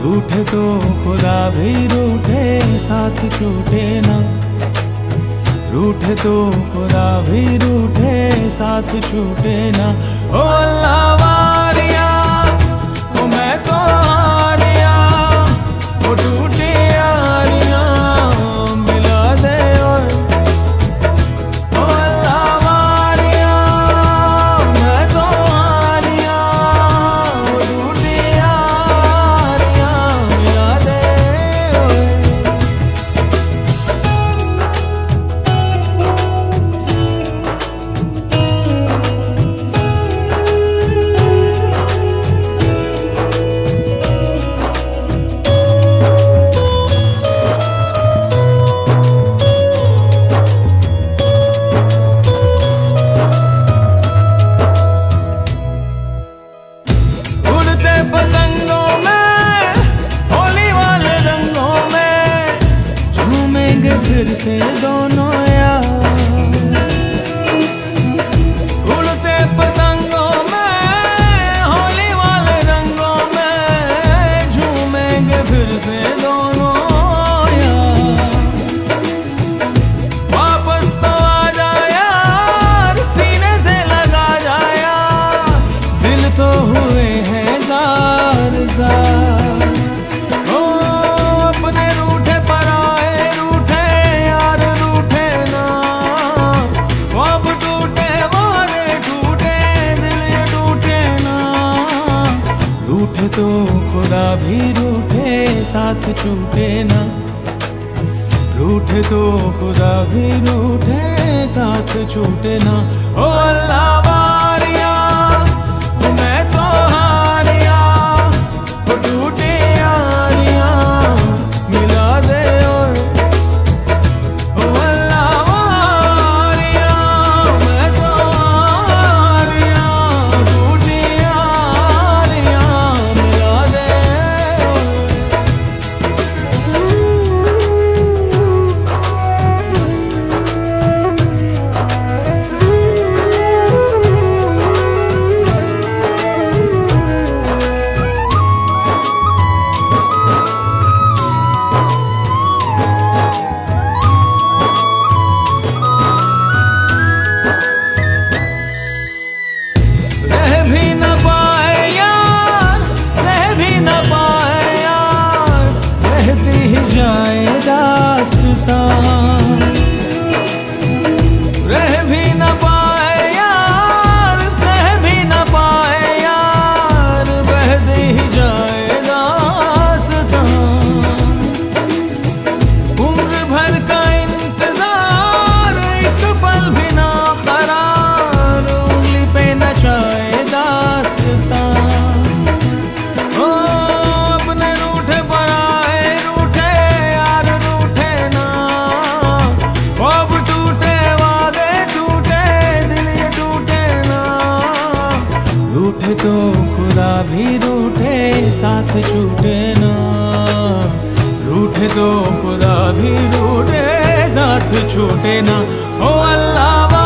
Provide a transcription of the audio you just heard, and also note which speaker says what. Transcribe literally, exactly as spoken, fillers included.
Speaker 1: रूठे तो खुदा भी रूठे, साथ छूटे ना। रूठे तो खुदा भी रूठे, साथ छूटे ना। ओ अल्लाह वारिया, ओ मैं तो हारिया, ओ टूटी यारियां मिला दे ओए। ओ अल्लाह वारिया, मैं तो हारिया, ओ टूटी यारियां मिला दे ओए। पतंगों में होली वाले रंगों में झूमेंगे फिर से दोनों यार। उड़ते पतंगों में होली वाले रंगों में झूमेंगे फिर से दोनों यार। वापस तो आ जा यार, सीने से लगा जा यार, दिल तो हुए हैं ओ अपने रूठे पर आए रूठे यार, रूठे ना। ख्वाब टूटे वारे टूटे, दिल ये टूटे ना। रूठे तो खुदा भी रूठे, साथ छूटे ना। रूठे तो खुदा भी रूठे, साथ छूटे ना। ओ अल्लाह वारिया, ओ मैं तो हारिया, ओ टूटी यारियां मिला दे ओए। ओ अल्लाह वारिया, मैं तो हारिया, टूटी यारियां मिला दे जाए दास्तां। रह भी न पाए यार, सह भी न पाए यार, बहती ही जाए दास्तां। उम्र भर का इंतजार, एक पल भी ना करार, उंगली पे नचाए दास्तां। रूठे तो खुदा भी रूठे, साथ छूटे ना। रूठे तो खुदा भी रूठे, साथ छूटे ना। ओ अल्लाह।